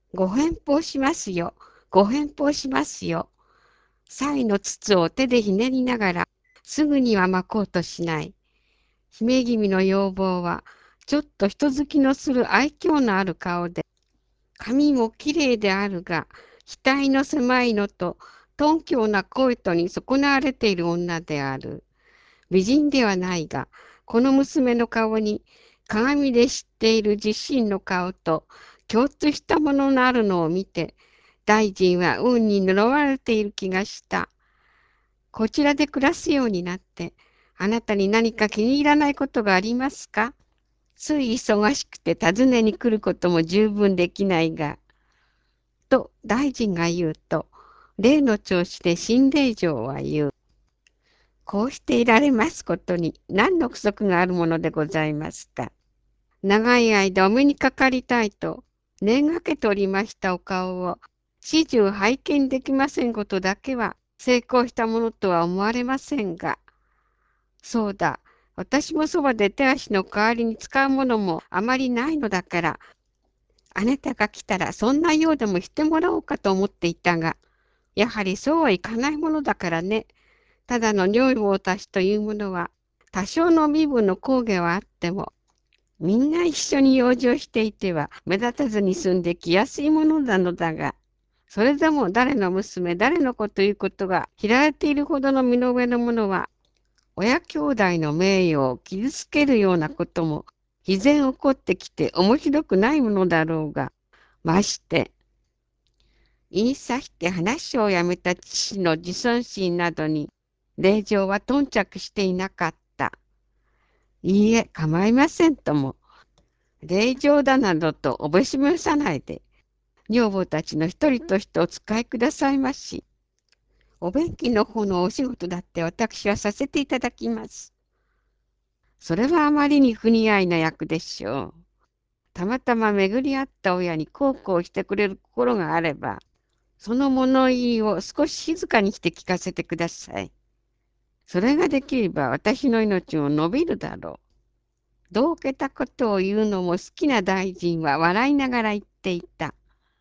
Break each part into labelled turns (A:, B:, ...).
A: ご返報しますよ。ご返報しますよ。菜の筒を手でひねりながら、すぐには巻こうとしない。姫君の要望は、ちょっと人好きのする愛嬌のある顔で、髪もきれいであるが、額の狭いのと、頓強な声とに損なわれている女である。美人ではないが、この娘の顔に、鏡で知っている自身の顔と、共通したもののあるのを見て、大臣は運に呪われている気がした。こちらで暮らすようになって、あなたに何か気に入らないことがありますか？つい忙しくて訪ねに来ることも十分できないが、と大臣が言うと、例の調子で新令嬢は言う。こうしていられますことに何の不足があるものでございますか。長い間お目にかかりたいと念がけておりましたお顔を始終拝見できませんことだけは成功したものとは思われませんが、そうだ、私もそばで手足の代わりに使うものもあまりないのだから、あなたが来たらそんなようでもしてもらおうかと思っていたが、やはりそうはいかないものだからね。ただの女房たちというものは、多少の身分の高下はあっても、みんな一緒に養生していては目立たずに済んできやすいものなのだが、それでも誰の娘、誰の子ということが知られているほどの身の上のものは、親兄弟の名誉を傷つけるようなことも、必然起こってきて面白くないものだろうが、まして、言いさして話をやめた父の自尊心などに、令嬢は頓着していなかった。いいえ、構いませんとも。令嬢だなどとおぼしめさないで、女房たちの一人としてお使いくださいまし。お便器の方のお仕事だって私はさせていただきます。それはあまりに不似合いな役でしょう。たまたま巡り合った親に孝行してくれる心があれば、その物言いを少し静かにして聞かせてください。それができれば私の命も伸びるだろう。どうけたことを言うのも好きな大臣は笑いながら言っていた。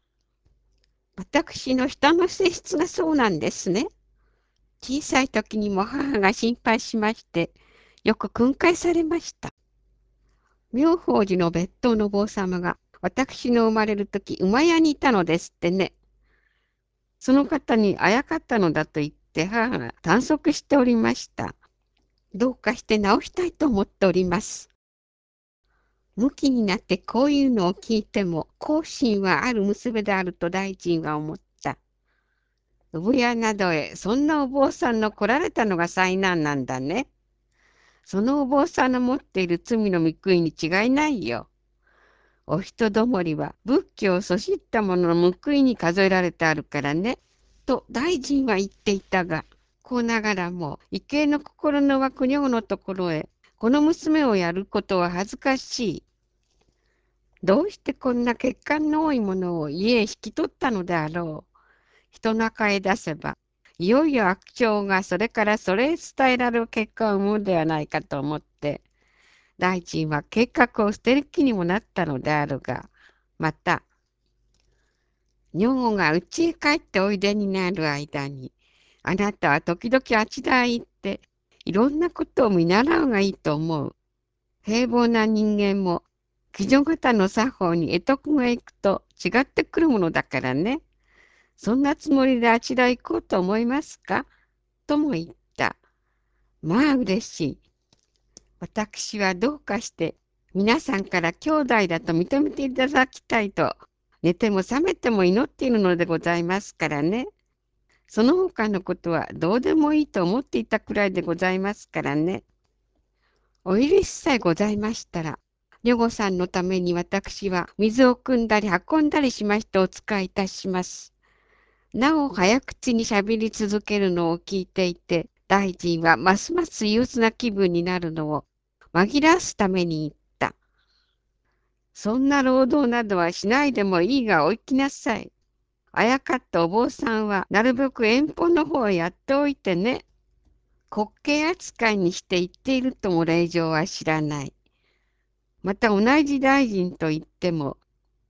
A: 私の人の性質がそうなんですね。小さい時にも母が心配しまして、よく訓戒されました。妙法寺の別当の坊様が私の生まれる時馬屋にいたのですってね。その方にあやかったのだと言って母が短足しておりました。どうかして直したいと思っております。ムキになってこういうのを聞いても、後心はある娘であると大臣は思った。産屋などへそんなお坊さんの来られたのが災難なんだね。そのお坊さんの持っている罪の報いに違いないよ。お人どもりは仏教をそしったものの報いに数えられてあるからね。と大臣は言っていたが、こうながらも畏敬の心の湧く女のところへ、この娘をやることは恥ずかしい。どうしてこんな欠陥の多いものを家へ引き取ったのであろう。人中へ出せば、いよいよ悪鳥がそれからそれへ伝えられる結果を生むのではないかと思って、大臣は計画を捨てる気にもなったのであるが、また、女房が家へ帰っておいでになる間に、あなたは時々あちらへ行って、いろんなことを見習うがいいと思う。平凡な人間も、鬼女型の作法に得得が行くと違ってくるものだからね。そんなつもりであちら行こうと思いますか？とも言った。まあ嬉しい。私はどうかして皆さんから兄弟だと認めていただきたいと寝ても覚めても祈っているのでございますからね。その他のことはどうでもいいと思っていたくらいでございますからね。お許しさえございましたら、女御さんのために私は水を汲んだり運んだりしましてお使いいたします。なお早口にしゃべり続けるのを聞いていて、大臣はますます憂鬱な気分になるのを紛らわすために言った。そんな労働などはしないでもいいがお行きなさい。あやかったお坊さんはなるべく遠方の方へやっておいてね。滑稽扱いにして言っているとも令嬢は知らない。また同じ大臣と言っても、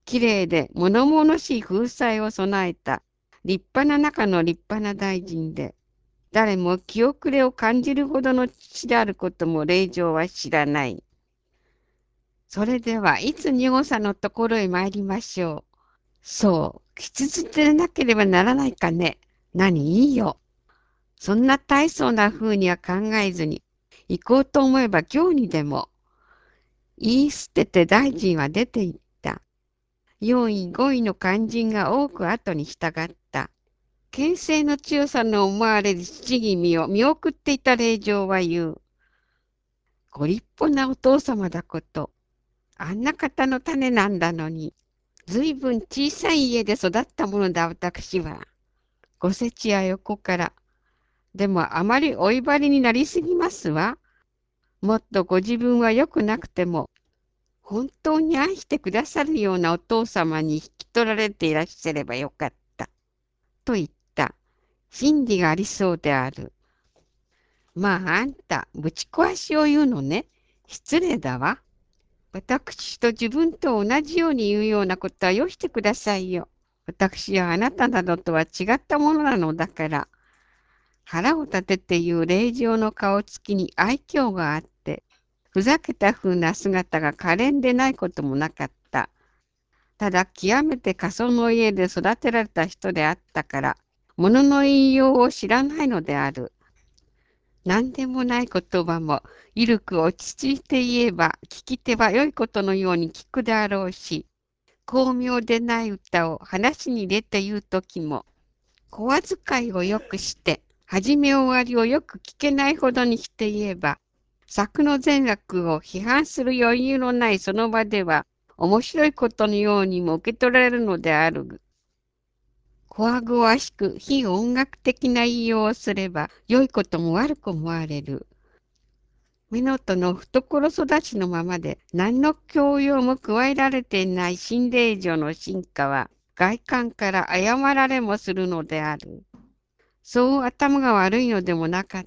A: きれいで物々しい風采を備えた立派な中の立派な大臣で、誰も気遅れを感じるほどの父であることも令嬢は知らない。それではいつ二号さんのところへ参りましょう。そう、きつつでなければならないかね。何いいよ。そんな大層な風には考えずに、行こうと思えば今日にでも。言い捨てて大臣は出て行った。4位5位の肝心が多く後に従った。権勢の強さの思われる父君を見送っていた令嬢は言う。ご立派なお父様だこと。あんな方の種なんだのに。ずいぶん小さい家で育ったものだ私は。ごせちや横から。でもあまりお威張りになりすぎますわ。もっとご自分は良くなくても、本当に愛してくださるようなお父様に引き取られていらっしゃればよかった。と言った。真理がありそうである。まああんた、ぶち壊しを言うのね。失礼だわ。私と自分と同じように言うようなことはよしてくださいよ。私はあなたなどとは違ったものなのだから。腹を立てて言う令嬢の顔つきに愛嬌があって、ふざけた風な姿が可憐でないこともなかった。ただ極めて過疎の家で育てられた人であったから、物の言いようを知らないのである。何でもない言葉も、ゆるく落ち着いて言えば、聞き手は良いことのように聞くであろうし、巧妙でない歌を話に入れて言うときも、小遣いをよくして、始め終わりをよく聞けないほどにして言えば、作の善悪を批判する余裕のないその場では、面白いことのようにも受け取られるのである。こわごわしく非音楽的な言いようをすれば、良いことも悪く思われる。湊の懐育ちのままで何の教養も加えられていない新霊場の進化は外観から謝られもするのである。そう頭が悪いのでもなかった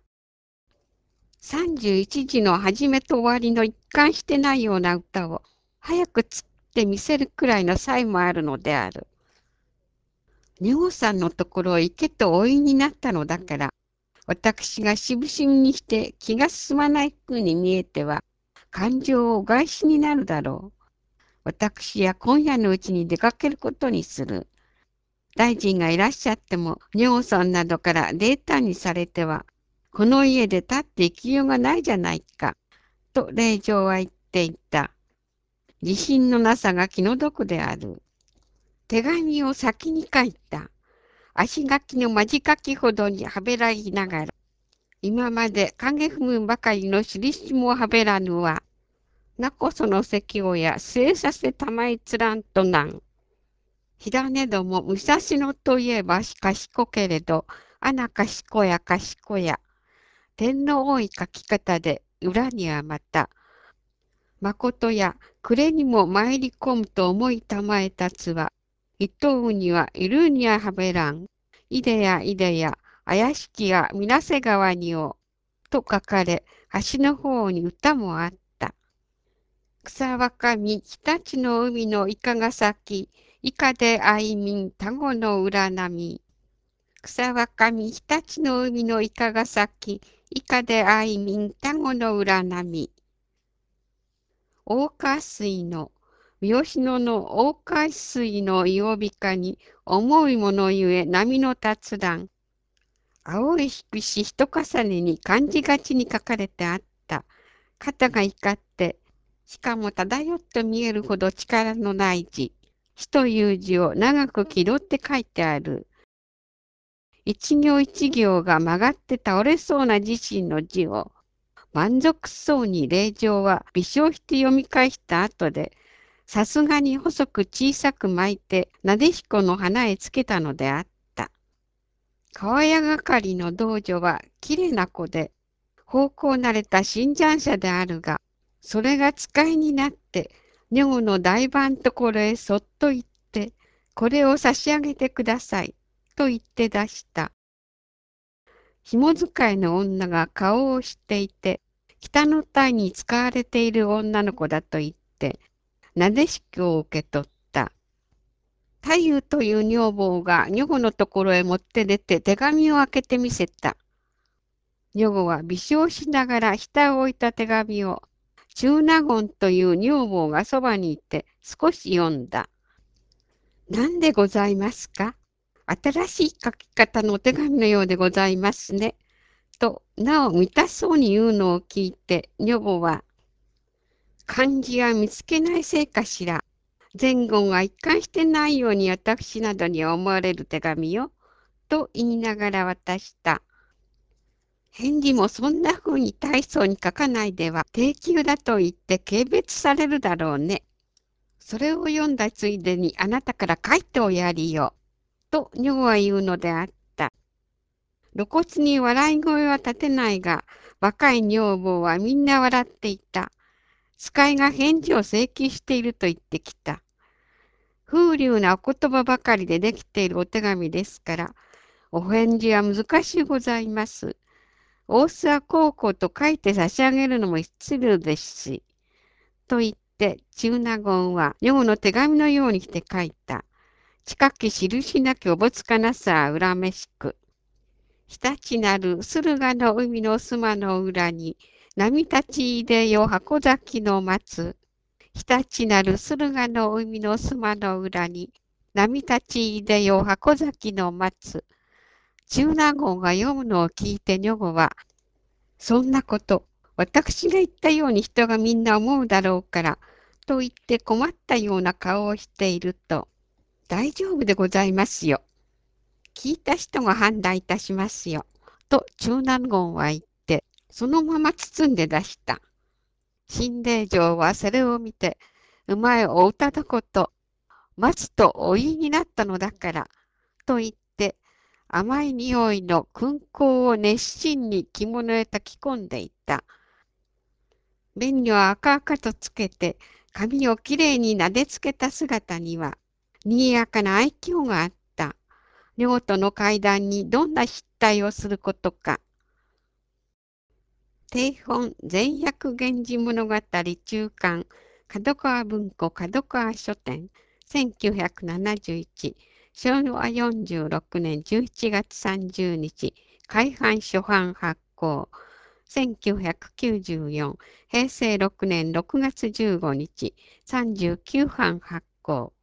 A: 。31時の始めと終わりの一貫してないような歌を早く作ってみせるくらいの才もあるのである。二号さんのところへ行けとお言いになったのだから、私がしぶしぶにして気が進まない風に見えては、感情をお返しになるだろう。私は今夜のうちに出かけることにする。大臣がいらっしゃっても、女王さんなどからデータにされては、この家で立って生きようがないじゃないか、と令嬢は言っていた。自信のなさが気の毒である。手紙を先に書いた。足書きの間仕書きほどにはべらぎながら、今まで影踏むばかりの印もはべらぬは、なこその席をや据えさせたまいつらんとなん。火種ども武蔵野といえば賢けれど、穴賢や賢や。天の多い書き方で、裏にはまた、誠や暮れにも参り込むと思いたまえたつは、伊藤にはいるにははべらん。いでやいでや、怪しきや水瀬川にを、と書かれ、橋の方に歌もあった。草若み日立の海のいかが咲き、いかであいみん田子の浦波。草若み日立の海のいかが咲き、いかであいみん田子の浦波。大川水の、三好野の大川水の曜日かに、思いものゆえ波の立段。青い色紙一重ねに漢字がちに書かれてあった。肩が怒って、しかも漂って見えるほど力のない字。死という字を長く気取って書いてある。一行一行が曲がって倒れそうな自身の字を、満足そうに令嬢は微笑して読み返した後で、さすがに細く小さく巻いて、なでしこの花へつけたのであった。川屋係の道女はきれいな子で、奉公慣れた新参者であるが、それが使いになって、女房の大番ところへそっと行って、これを差し上げてください、と言って出した。紐使いの女が顔を知っていて、北の隊に使われている女の子だと言って、なでしこを受け取った。 太夫という女房が女房のところへ持って出て手紙を開けてみせた。女房は微笑しながら下を置いた手紙を中納言という女房がそばにいて少し読んだ。何でございますか？新しい書き方のお手紙のようでございますね。と、なお満たそうに言うのを聞いて、女房は、漢字は見つけないせいかしら。前後が一貫してないように私などに思われる手紙よ。と言いながら渡した。返事もそんな風に大層に書かないでは、低級だと言って軽蔑されるだろうね。それを読んだついでにあなたから書いておやりよ。と女房は言うのであった。露骨に笑い声は立てないが、若い女房はみんな笑っていた。使いが返事を請求していると言ってきた。風流なお言葉ばかりでできているお手紙ですから、お返事は難しゅうございます。大須は高校と書いて差し上げるのも失礼ですし。と言って、中納言は女房の手紙のようにして書いた。近き印なきおぼつかなさは恨めしく。日立なる駿河の海の須の裏に、波立ちいでよ箱崎の松。日立なる駿河の海の須の裏に、波立ちいでよ箱崎の松。中納言が読むのを聞いて女房は、そんなこと、私が言ったように人がみんな思うだろうから、と言って困ったような顔をしていると、大丈夫でございますよ。聞いた人が判断いたしますよ。と中納言は言って、そのまま包んで出した。新霊城はそれを見て、馬へお歌のこと、待つとお言いになったのだから、と言って、甘い匂いの燻香を熱心に着物へ炊き込んでいた。紅を赤々とつけて、髪をきれいに撫でつけた姿には、賑やかな愛嬌があった。両との会談にどんな失態をすることか。定本全百源氏物語中巻角川文庫角川書店1971昭和46年11月30日改版初版発行1994平成6年6月15日39版発行